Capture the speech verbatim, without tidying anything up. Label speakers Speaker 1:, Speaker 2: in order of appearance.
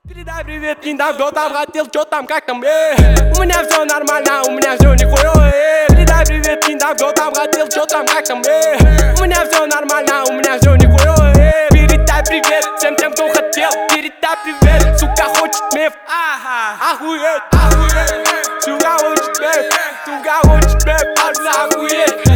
Speaker 1: Передай привет, Кинда, кто там хотел, что там, как там, э У меня все нормально, у меня все нихуя, э Передай привет, Кинда, кто там хотел, что там, как там, э У меня все нормально, у меня все нихуя, э Передай привет всем тем, кто хотел, передай привет, сука хочет меф, охуеть, охуеть, сука хочет меф, сука хочет меф, охуеть.